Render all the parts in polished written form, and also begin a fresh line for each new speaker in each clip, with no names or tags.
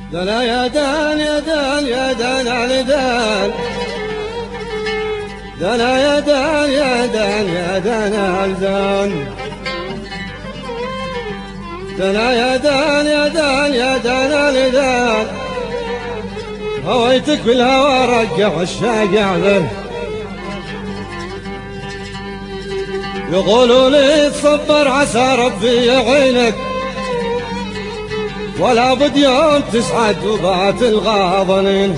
دنا يا دان يا دان يا دان على دان، دنا يا دان يا دان يا دان على دان، دنا يا دان يا دان يا دان على دان. هويتك بالهوى رجع الشاقع ذل، يقولوا لي تصبر عسى ربي يعينك، ولا بد يوم تسعد وبات الغاضنين.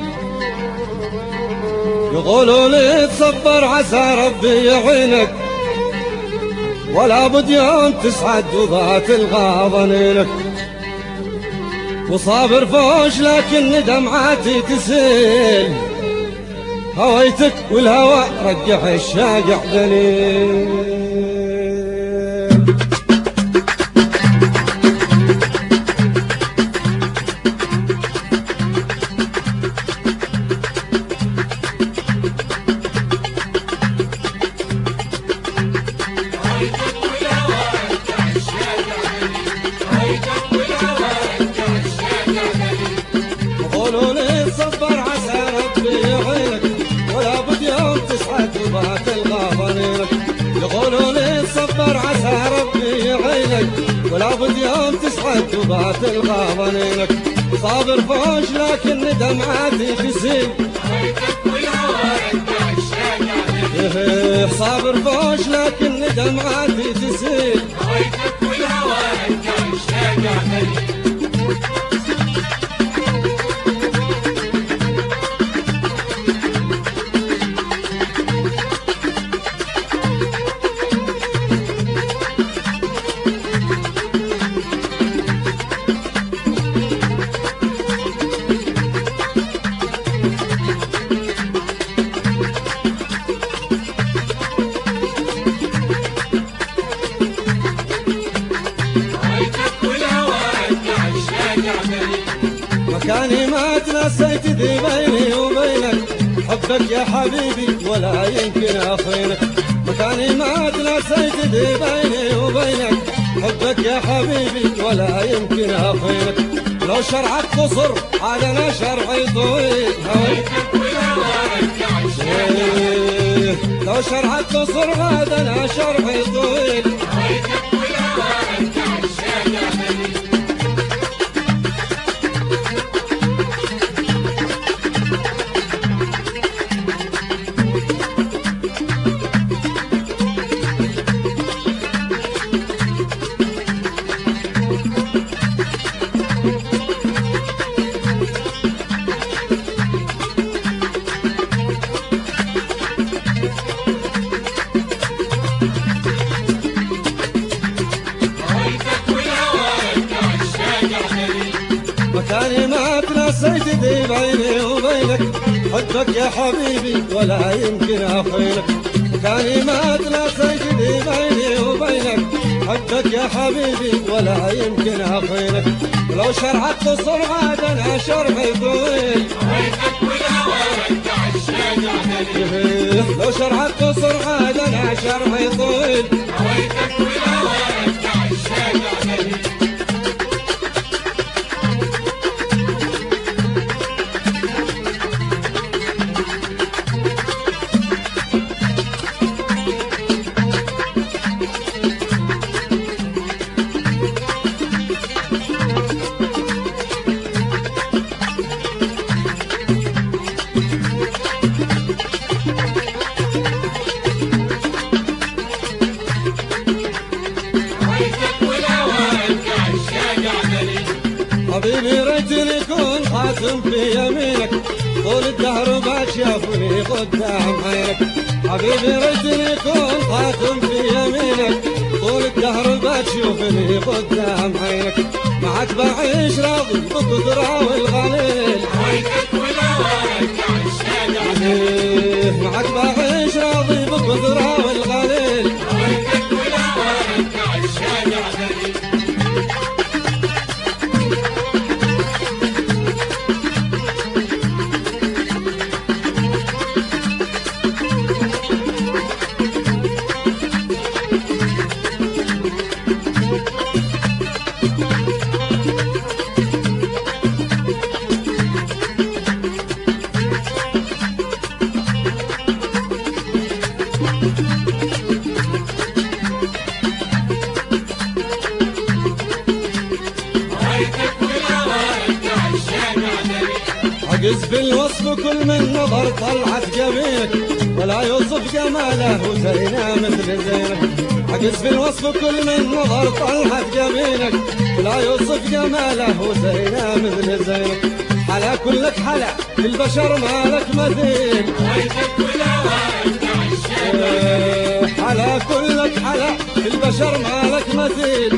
يقولوا لي تصبر عسى ربي يعينك، ولا بد يوم تسعد وبات الغاضنين. وصابر فوش لكن دمعاتي تسيل، هويتك والهوى رجع الشاقع دليل. يقولوا لي تصبر عسى ربي يعينك، ولا بد يوم تسعد وبات الغاضنينك. يقولوا لي تصبر عسى ربي يعينك، ولا بد يوم تسعد وبات الغاضنينك. صابر فوش لكن دمعاتي تسيل، صابر فوش لكن دمعاتي تسيل. مكاني ما تنسيت ذي بيني وبينك، حبك يا حبيبي ولا يمكن أخينك. مكاني ما تنسيت ذي بيني وبينك، حبك يا حبيبي ولا يمكن أخينك. لو شرعك قصر عادنا شرعي طويل، لو شرعك قصر عادنا شرعي طويل. مكاني ما تنسيت ذي بيني وبينك، حبك يا حبيبي ولا يمكن أخينك. مكاني ما تنسيت ذي بيني وبينك، حبك يا حبيبي ولا يمكن أخينك. لو شرعك قصر عادنا شرعي طويل، لو شرعك قصر عادنا شرعي طويل. حبيبي ريتني كون خاتم في يمينك، طول الدهر ما شافني قدام عينك. حبيبي ريتني كون خاتم في يمينك، طول الدهر ما تشوفني قدام عينك. معك بعيش راضي بقدرة والغليل، معك بعيش راضي بقدرة والغليل. عجز بالوصف كل من نظر طلعت جميلك ولا يوصف جماله وزينه مثل زينك. عجز بالوصف كل من نظر طلعت جميلك ولا يوصف جماله وزينه مثل زينك. حلا كلك حلا في البشر مالك مثيل حلا كلك حلا في البشر مالك مثيل.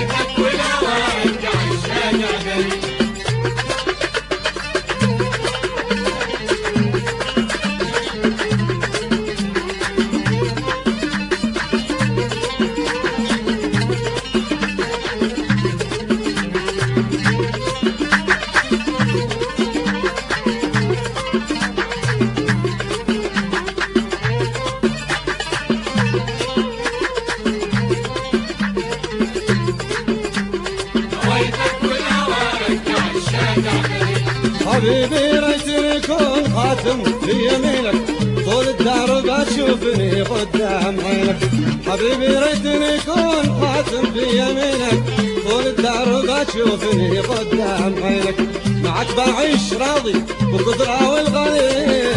حبيبي ريتني كون خاتم في يمينك طول الدهر بتشوفني قدام عينك. حبيبي ريتني كون خاتم في يمينك طول الدهر بتشوفني قدام عينك. معك بعيش راضي بقدرة والغليل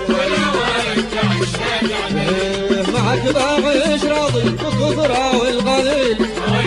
معك بعيش راضي بقدرة والغليل.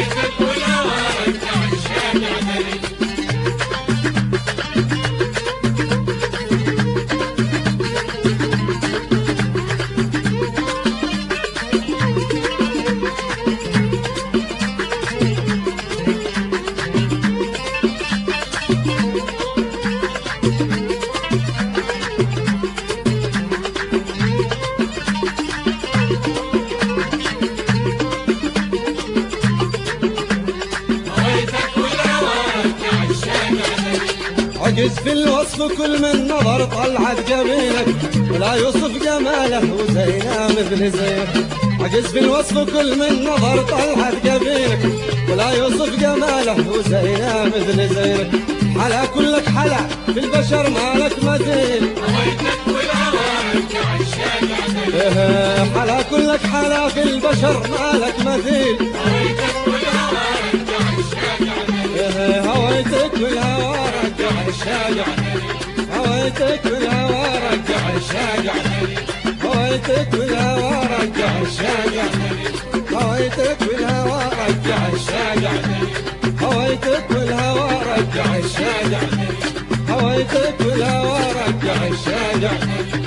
عجز في الوصف كل من نظر طلعت جميلك ولا يوصف جماله وزينه مثل زينك. عجز في الوصف كل من نظر طلعت جميلك ولا يوصف جماله وزينه مثل زينك. حلا كلك حلا في البشر مالك مثيل حلا كلك حلا في البشر مالك مثيل. هويتك والهوى رجع الشاجع هويتك والهوى رجع الشاجع هويتك والهوى رجع الشاجع هويتك والهوى رجع الشاجع هويتك والهوى رجع الشاجع هويتك والهوى رجع الشاجع